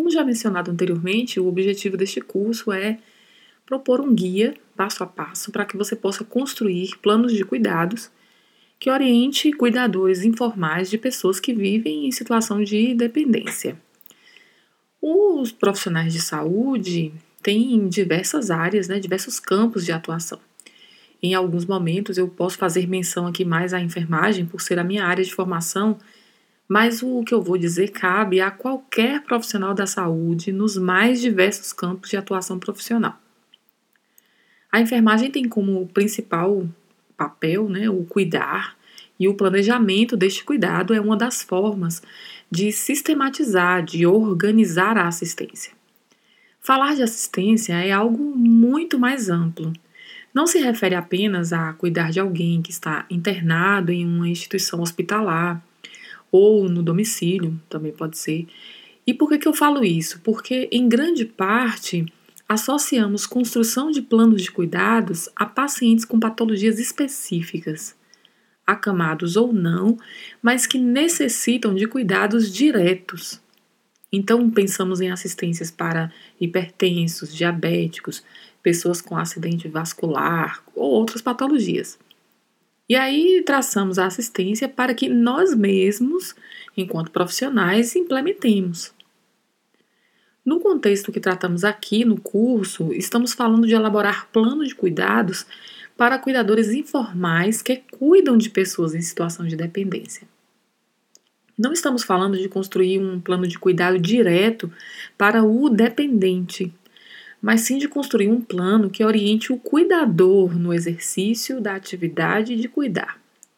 Como já mencionado anteriormente, o objetivo deste curso é propor um guia passo a passo para que você possa construir planos de cuidados que oriente cuidadores informais de pessoas que vivem em situação de dependência. Os profissionais de saúde têm diversas áreas, diversos campos de atuação. Em alguns momentos eu posso fazer menção aqui mais à enfermagem, por ser a minha área de formação, mas o que eu vou dizer cabe a qualquer profissional da saúde nos mais diversos campos de atuação profissional. A enfermagem tem como principal papel, o cuidar, e o planejamento deste cuidado é uma das formas de sistematizar, de organizar a assistência. Falar de assistência é algo muito mais amplo. Não se refere apenas a cuidar de alguém que está internado em uma instituição hospitalar ou no domicílio, também pode ser. E por que eu falo isso? Porque, em grande parte, associamos construção de planos de cuidados a pacientes com patologias específicas, acamados ou não, mas que necessitam de cuidados diretos. Então, pensamos em assistências para hipertensos, diabéticos, pessoas com acidente vascular ou outras patologias. E aí traçamos a assistência para que nós mesmos, enquanto profissionais, implementemos. No contexto que tratamos aqui no curso, estamos falando de elaborar planos de cuidados para cuidadores informais que cuidam de pessoas em situação de dependência. Não estamos falando de construir um plano de cuidado direto para o dependente, mas sim de construir um plano que oriente o cuidador no exercício da atividade de cuidar.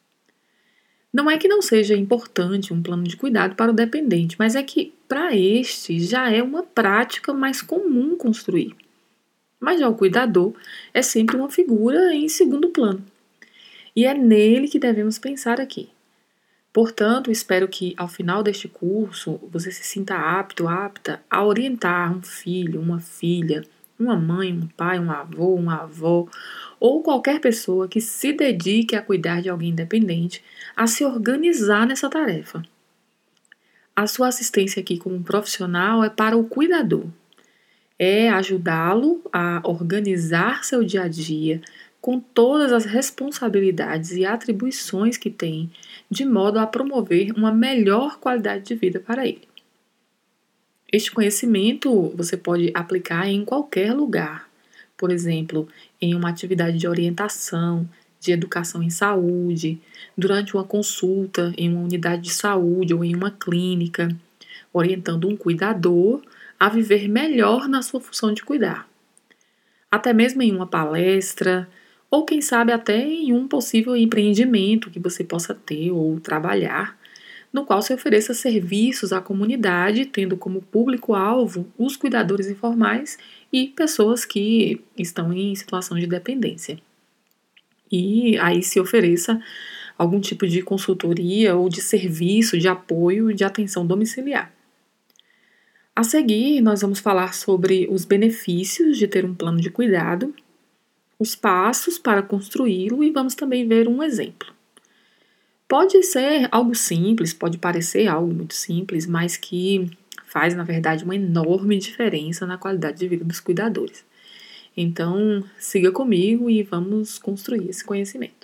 Não é que não seja importante um plano de cuidado para o dependente, mas é que, para este, já é uma prática mais comum construir. Mas já o cuidador é sempre uma figura em segundo plano. E é nele que devemos pensar aqui. Portanto, espero que, ao final deste curso, você se sinta apta a orientar um filho, uma filha, uma mãe, um pai, um avô, uma avó, ou qualquer pessoa que se dedique a cuidar de alguém dependente, a se organizar nessa tarefa. A sua assistência aqui como profissional é para o cuidador. É ajudá-lo a organizar seu dia a dia com todas as responsabilidades e atribuições que tem, de modo a promover uma melhor qualidade de vida para ele. Este conhecimento você pode aplicar em qualquer lugar, por exemplo, em uma atividade de orientação, de educação em saúde, durante uma consulta em uma unidade de saúde ou em uma clínica, orientando um cuidador a viver melhor na sua função de cuidar. Até mesmo em uma palestra, ou quem sabe até em um possível empreendimento que você possa ter ou trabalhar, no qual se ofereça serviços à comunidade, tendo como público-alvo os cuidadores informais e pessoas que estão em situação de dependência. E aí se ofereça algum tipo de consultoria ou de serviço de apoio de atenção domiciliar. A seguir, nós vamos falar sobre os benefícios de ter um plano de cuidado, os passos para construí-lo e vamos também ver um exemplo. Pode ser algo simples, pode parecer algo muito simples, mas que faz, na verdade, uma enorme diferença na qualidade de vida dos cuidadores. Então, siga comigo e vamos construir esse conhecimento.